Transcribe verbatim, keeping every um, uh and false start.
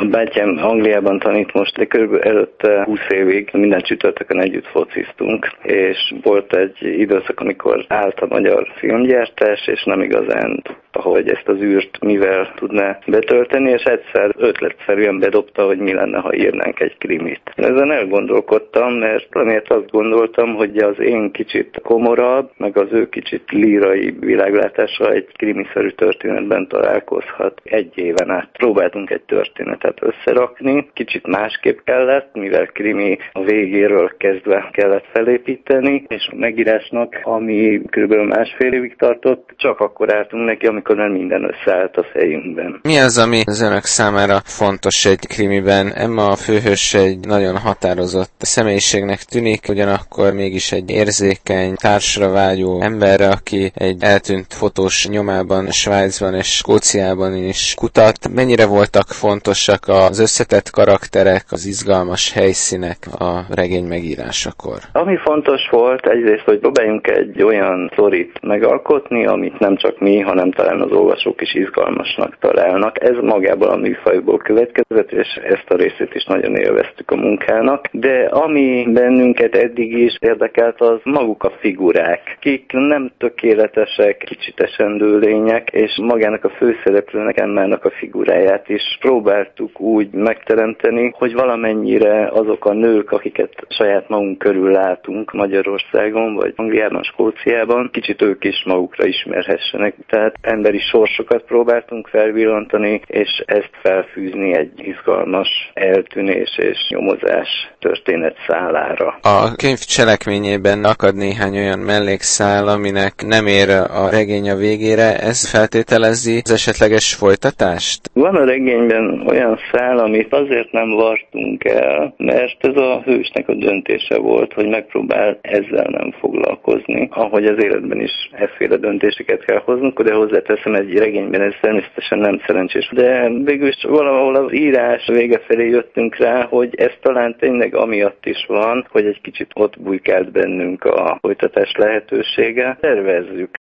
A bátyám Angliában tanít most, de körülbelül előtte húsz évig minden csütörtökön együtt fociztunk, és volt egy időszak, amikor állt a magyar filmgyártás, és nem igazán tudta, hogy ezt az űrt mivel tudná betölteni, és egyszer ötletszerűen bedobta, hogy mi lenne, ha írnánk egy krimit. Ezen elgondolkodtam, mert valamiért azt gondoltam, hogy az én kicsit komorabb, meg az ő kicsit lírai világlátása egy krimiszerű történetben találkozhat. Egy éven át próbáltunk egy történetet összerakni, kicsit másképp kellett, mivel krimi a végéről kezdve kellett felépíteni, és a megírásnak, ami kb. Másfél évig tartott, csak akkor álltunk neki, amikor már minden összeállt a fejünkben. Mi az, ami az önök számára fontos egy krimiben? Emma a főhős egy nagyon határozott személyiségnek tűnik, ugyanakkor mégis egy érzékeny, társra vágyó emberre, aki egy eltűnt fotós nyomában, Svájcban és Skóciában is kutat. Mennyire voltak fontosak az összetett karakterek, az izgalmas helyszínek a regény megírásakor? Ami fontos volt egyrészt, hogy próbáljunk egy olyan sztorit megalkotni, amit nem csak mi, hanem talán az olvasók is izgalmasnak találnak. Ez magából a műfajból következett, és ezt a részét is nagyon élveztük a munkának. De ami bennünket eddig is érdekelt, az maguk a figurák, kik nem tökéletesek, kicsit esendő lények, és magának a főszereplőnek, Emmának a figuráját is próbáltuk úgy megteremteni, hogy valamennyire azok a nők, akiket saját magunk körül látunk Magyarországon, vagy Angliában, Skóciában, kicsit ők is magukra ismerhessenek. Tehát emberi sorsokat próbáltunk felvillantani, és ezt felfűzni egy izgalmas eltűnés és nyomozás történet szálára. A könyv cselekményében akad néhány olyan mellékszál, aminek nem ér a regény a végére, ez feltételezi az esetleges folytatást? Van a regényben olyan szál, amit azért nem vartunk el, mert ez a hősnek a döntése volt, hogy megpróbál ezzel nem foglalkozni. Ahogy az életben is efféle döntéseket kell hoznunk, de hozzáteszem, egy regényben ez természetesen nem szerencsés. De végül is valahol az írás vége felé jöttünk rá, hogy ez talán tényleg amiatt is van, hogy egy kicsit ott bujkált bennünk a folytatás lehetősége. Tervezzük